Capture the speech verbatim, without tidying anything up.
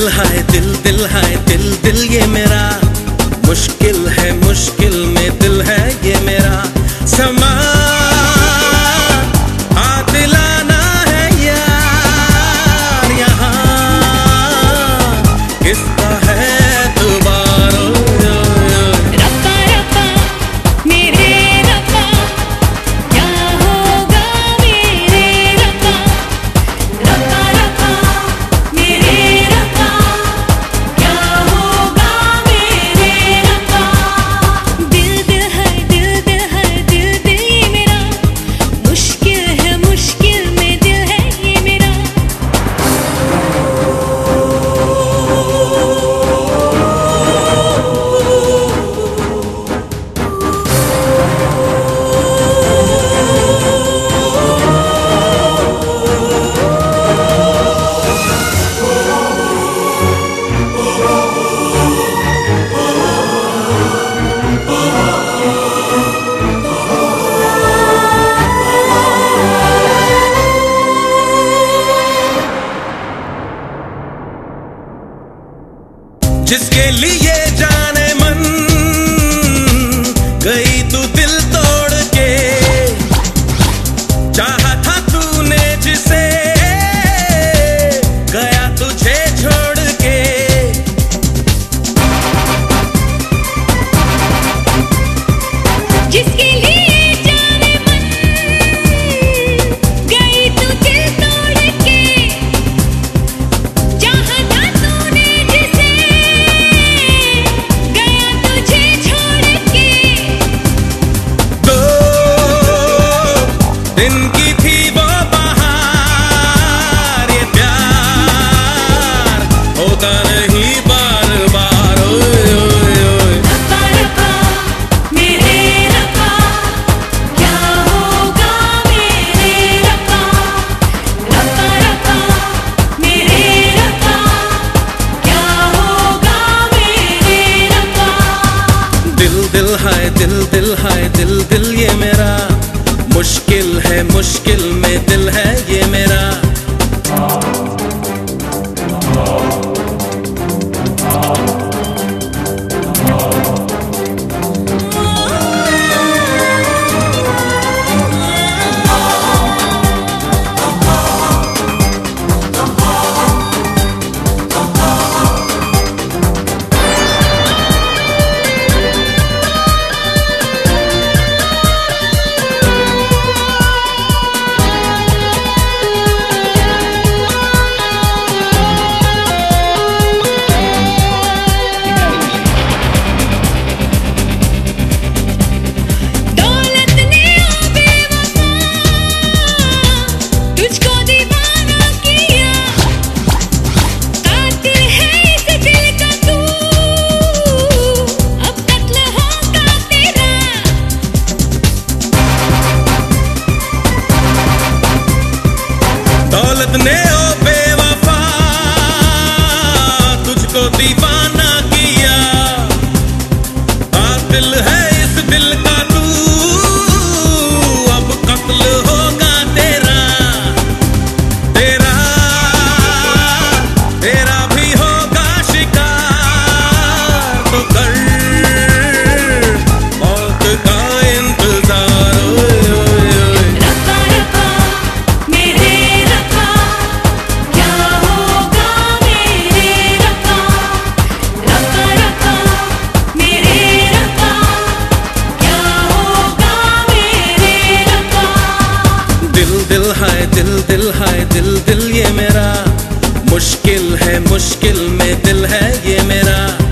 हाय दिल दिल हाय दिल दिल ये मेरा मुश्किल है, मुश्किल में दिल है ये मेरा समा हाथ दिलाना है यार यहाँ किसका है दोबारा रब्बा रब्बा मेरे रब्बा क्या होगा मेरे रब्बा रब्बा रब्बा मेरे रब्बा क्या होगा मेरे रब्बा दिल दिल है दिल दिल है दिल दिल ये मेरा मुश्किल है, मुश्किल में दिल है ये मेरा जिसके लिए जाने मन गई तू दिल तोड़ के चाहा था तूने जिसे गया तुझे छोड़ के जिसके लिए जाने मन गई तू दिल तोड़ के चाहा था तूने जिसे गया तुझे छोड़ के दो दिन की थी वो बहार ये प्यार होता नहीं बार बार ओए ओए ओए रब्बा रब्बा मेरे रब्बा क्या होगा मेरे रब्बा रब्बा रब्बा मेरे रब्बा क्या होगा मेरे रब्बा दिल दिल हाय दिल दिल हाय दिल दिल ये मेरा मुश्किल है, मुश्किल में दिल है ये मेरा दौलत ने ओ बेवफा तुझको दीवाना किया कातिल है इस दिल का तू अब कत्ल होगा तेरा दौलत ने ओ बेवफा तुझको दीवाना किया कातिल है इस दिल का तू अब कत्ल होगा तेरा तेरा तेरा भी होगा शिकार तो कर मौत का इंतजार ओए ओए ओए रब्बा रब्बा मेरे रब्बा क्या होगा मेरे रब्बा रब्बा रब्बा मेरे रब्बा क्या होगा मेरे रब्बा दिल दिल हाय दिल दिल हाय दिल दिल ये मेरा मुश्किल है, मुश्किल में दिल है ये मेरा